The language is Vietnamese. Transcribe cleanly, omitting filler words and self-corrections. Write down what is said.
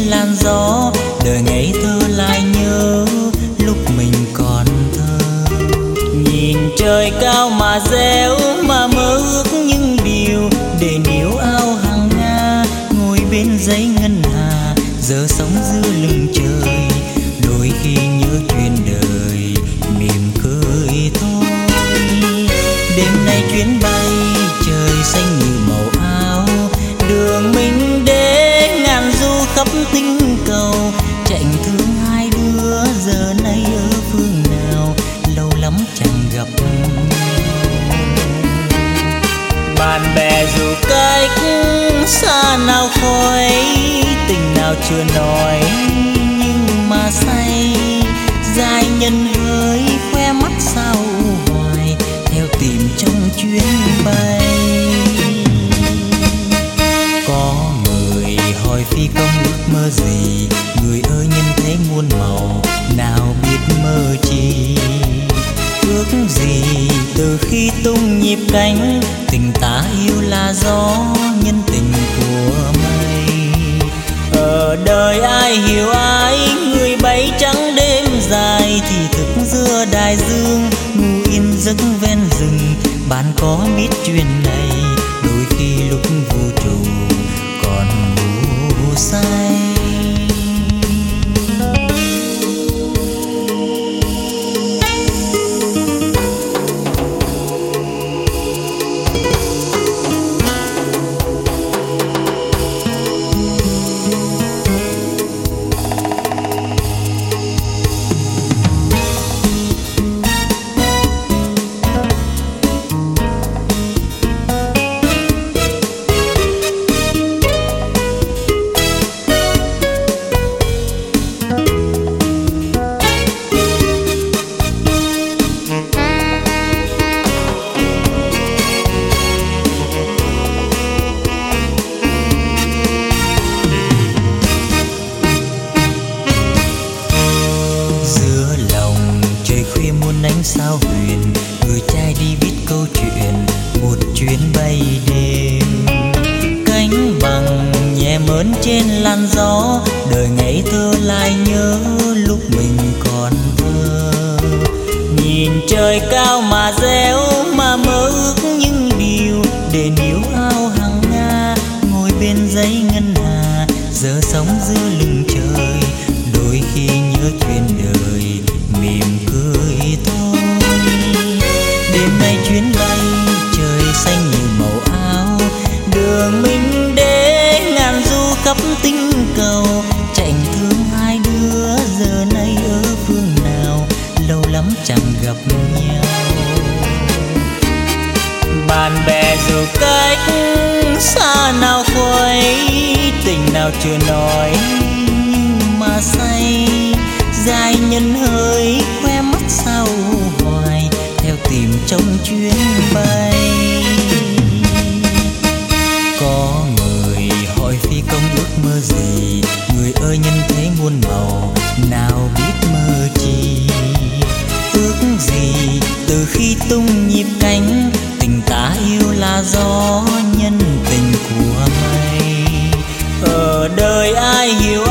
làn gió, đời ngây thơ lại nhớ lúc mình còn thơ. Nhìn trời cao mà réo mà mơ ước những điều, để níu ao hàng Nga ngồi bên giấy ngân hà, giờ sống giữa lưng trời. Đôi khi nhớ chuyện đời mỉm cười thôi. Đêm nay chuyến bay trời xanh như màu áo, đường mình đến ngàn du khắp tinh cầu. Chạnh thương hai đứa giờ nay ở phương nào, lâu lắm chẳng gặp nhau. Bạn bè dù cách xa nào khói, tình nào chưa nói nhưng mà say. Dài nhân hỡi khoe mắt sao hoài, theo tìm trong chuyến bay. Có người hỏi phi công ước mơ gì, người ơi nhân thế muôn màu nào biết mơ chi. Ước gì từ khi tung nhịp cánh, tình ta yêu là gió nhân tình của mây. Ở đời ai hiểu ai, người bay trắng đêm dài thì thức giữa đại dương, ngủ yên giấc ven rừng. Bạn có biết chuyện này, đôi khi lúc vũ trụ còn ngủ say. Sao huyền người trai đi viết câu chuyện một chuyến bay đêm. Cánh bằng nhẹ mơn trên làn gió, đời ngây thơ lại nhớ lúc mình còn thơ. Nhìn trời cao mà réo mà mơ ước những điều, để níu ao hàng Nga ngồi bên giấy ngân hà, giờ sống giữa lưng trời. Đôi khi nhớ chuyện đời mỉm cười thôi. Đêm nay chuyến bay trời xanh như màu áo, đường mình đến ngàn du khắp tinh cầu. Chạnh thương hai đứa giờ nay ở phương nào, lâu lắm chẳng gặp nhau. Bạn bè dù cách xa nào khuấy, tình nào chưa nói nhưng mà say. Dài nhân hỡi khoe mắt sao hoài, theo tìm trong chuyến bay. Có người hỏi phi công ước mơ gì, người ơi nhân thế muôn màu nào biết mơ chi. Ước gì từ khi tung nhịp cánh, tình ta yêu là gió nhân tình của mây. Ở đời ai hiểu